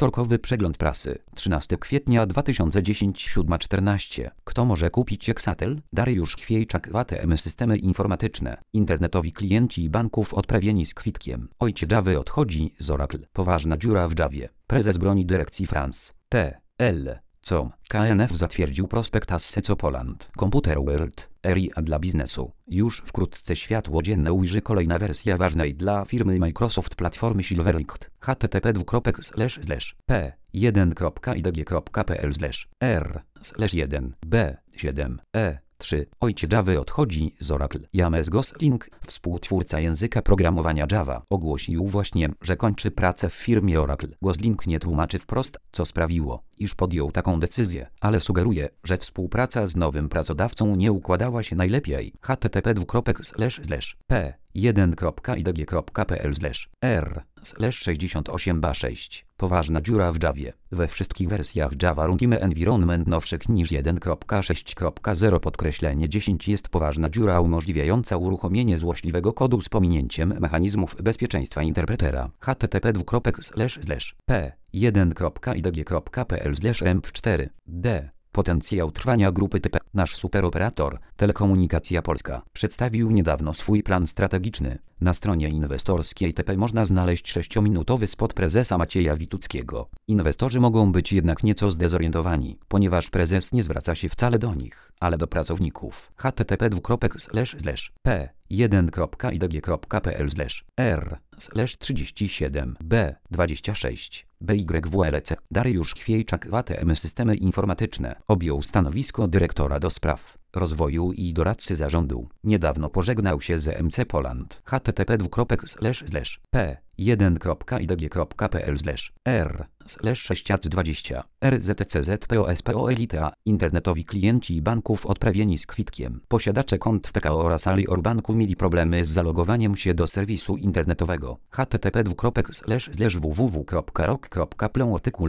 Wtorkowy przegląd prasy. 13 kwietnia 2010 7:14. Kto może kupić Exatel? Dariusz Chwiejczak. ATM systemy informatyczne. Internetowi klienci banków odprawieni z kwitkiem. Ojciec Javy odchodzi z Oracle. Poważna dziura w Javie. Prezes broni dyrekcji France. T.L. Co? KNF zatwierdził prospekt Asseco Poland. Computer World. Area dla biznesu. Już wkrótce światło dzienne ujrzy kolejna wersja ważnej dla firmy Microsoft platformy Silverlight. http://p1.idg.pl/r/1b7e3. Ojciec Javy odchodzi z Oracle. James Gosling, współtwórca języka programowania Java, ogłosił właśnie, że kończy pracę w firmie Oracle. Gosling nie tłumaczy wprost, co sprawiło, iż podjął taką decyzję, ale sugeruje, że współpraca z nowym pracodawcą nie układała się najlepiej. http://p1.idg.pl/r/68b6. Poważna dziura w Javie. We wszystkich wersjach Java Runtime Environment nowszych niż 1.6.0 jest poważna dziura umożliwiająca uruchomienie złośliwego kodu z pominięciem mechanizmów bezpieczeństwa interpretera. http://p1.idg.pl/emp4d. Potencjał trwania grupy TP. Nasz superoperator, Telekomunikacja Polska, przedstawił niedawno swój plan strategiczny. Na stronie inwestorskiej TP można znaleźć 6-minutowy spot prezesa Macieja Wituckiego. Inwestorzy mogą być jednak nieco zdezorientowani, ponieważ prezes nie zwraca się wcale do nich, ale do pracowników. http://p1.idg.pl/r/37b26. BYWLC. Dariusz Chwiejczak. ATM systemy informatyczne. Objął stanowisko dyrektora do spraw rozwoju i doradcy zarządu. Niedawno pożegnał się z MC Poland. http://p1.idg.pl/r/620. RZCZPOSPOLITA. Internetowi klienci banków odprawieni z kwitkiem. Posiadacze kont w PKO oraz Alior Banku mieli problemy z zalogowaniem się do serwisu internetowego. http://www.rok.pl artykuł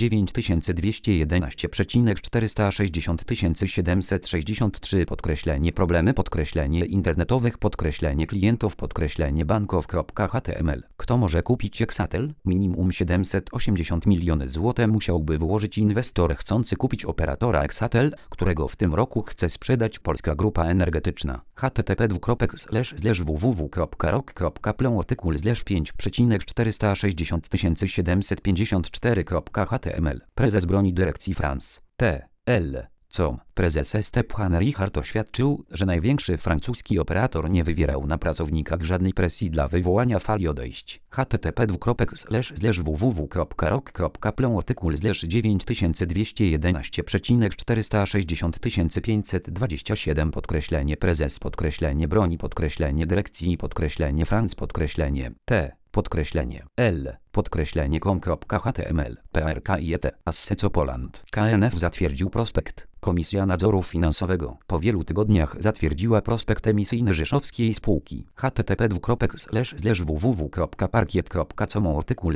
/920460763 problemy internetowych klientów Kto może kupić Exatel? Minimum 780 miliony zł musiałby włożyć inwestor chcący kupić operatora Exatel, którego w tym roku chce sprzedać Polska Grupa Energetyczna. http://www.rok.pl artykuł /5,460754.html. Prezes broni dyrekcji France. T.L. Co? Prezes Stephan Richard oświadczył, że największy francuski operator nie wywierał na pracownikach żadnej presji dla wywołania fali odejść. http://www.rok.pl artykuł /920146527 prezes _broni _dyrekcji _France T.L.com.html PRKIET Asseco Poland. KNF zatwierdził prospekt. Komisja Nadzoru Finansowego po wielu tygodniach zatwierdziła prospekt emisyjny rzeszowskiej spółki. http://www.parkiet.com artykuł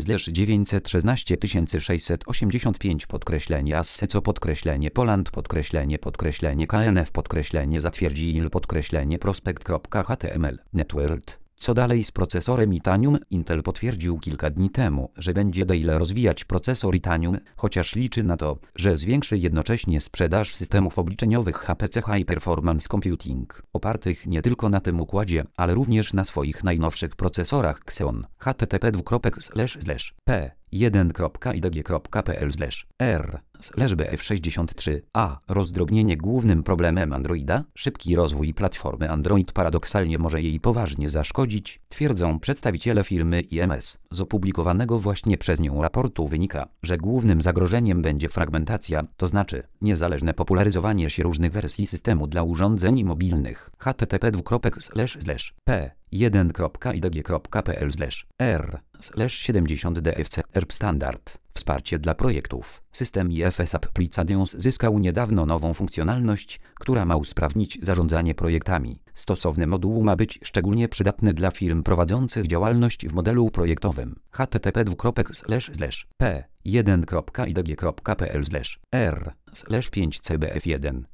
/913 Asseco _Poland _KNF _zatwierdzil prospekt.html. Networld. Co dalej z procesorem Itanium? Intel potwierdził kilka dni temu, że będzie dalej rozwijać procesor Itanium, chociaż liczy na to, że zwiększy jednocześnie sprzedaż systemów obliczeniowych HPC High Performance Computing, opartych nie tylko na tym układzie, ale również na swoich najnowszych procesorach Xeon. http://p1.idg.pl/r/bf63a. Rozdrobnienie głównym problemem Androida? Szybki rozwój platformy Android paradoksalnie może jej poważnie zaszkodzić, twierdzą przedstawiciele firmy IMS. Z opublikowanego właśnie przez nią raportu wynika, że głównym zagrożeniem będzie fragmentacja, to znaczy niezależne popularyzowanie się różnych wersji systemu dla urządzeń mobilnych. http://p1.idg.pl/r/70dfc ERP Standard. Wsparcie dla projektów. System IFS Applications zyskał niedawno nową funkcjonalność, która ma usprawnić zarządzanie projektami. Stosowny moduł ma być szczególnie przydatny dla firm prowadzących działalność w modelu projektowym. http://p1.idg.pl/r/5cbf1